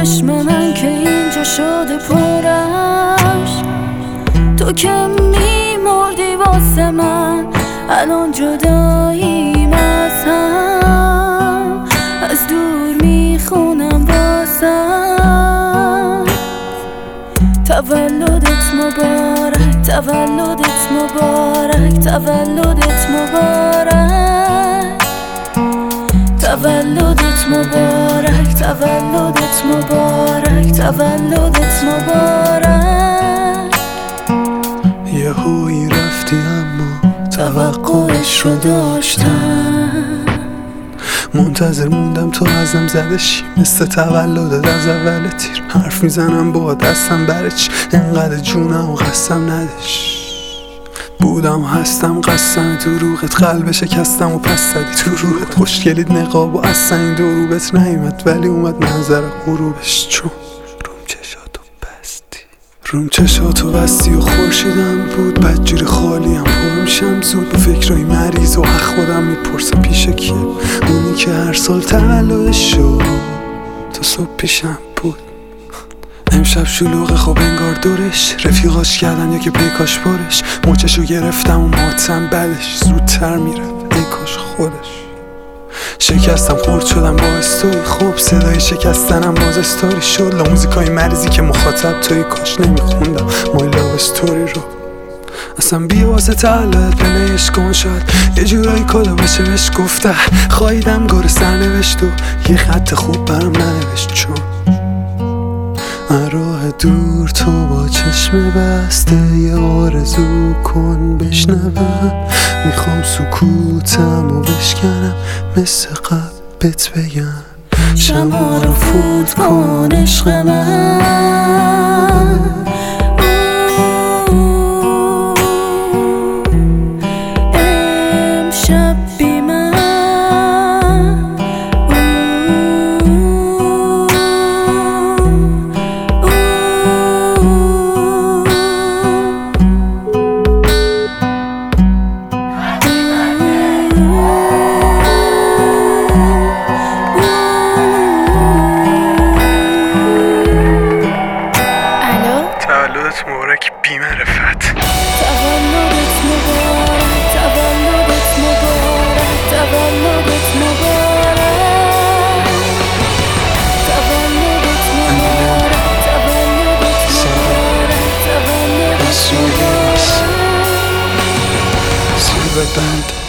چشم من که اینجا شده پرش، تو که میمردی واسه من، الان جداییم از هم، از دور میخونم واسم. تولدت مبارک، تولدت مبارک، تولدت مبارک، تولدت مبارک، تولدت مبارک، تولدت مبارک. یهویی رفتی اما توقعش رو داشتم، منتظر موندم تو ازم زدشی، مثل تولدت از اول تیر حرف میزنم با دستم برای چی اینقدر جونم و قسم ندش. بودم و هستم قسم دروغت، قلب شکستم و پس زدی تو روحت. خوشگلید نقاب و اصلا این دروبت نیومد، ولی اومد منظر غروبش، چون روم چشاتو بستی و خورشیدم بود، بدجوری خالیم پر میشم زود با فکرای مریض و از خودم میپرسم پیش کیه اونی که هر سال تولدش شد تا صبح پیشم بود. امشب شلوغه خب انگار دورش، رفیقاش کردن یا که پیکاش برش، موچشو گرفتم و ماتم بعدش زودتر میره ای کاش خودش. شکستم خورد شدم با استوری، خوب صدای شکستنم باز استوری شد. لا موزیکای مریضی که مخاطب توی کاش نمیخوندم مای لاو استوری رو. اصلا بیا واسه تولد پلیش کن، شاید یه جورایی کادو بشه بهش گفته. خواهیدم گره سرنوشت و یه خط خوب برام ننوشت، چون راه دور تو با چشم بسته یه آرزو کن بشنوم. میخوام سکوتم و بشکنم مثل قبلت بگم شما رو فوت کن عشق من. امشب بی من تولدت مبارک بی معرفت. تولدت مبارک، تولدت مبارک، تولدت مبارک، تولدت مبارک، تولدت مبارک، تولدت مبارک. Silver band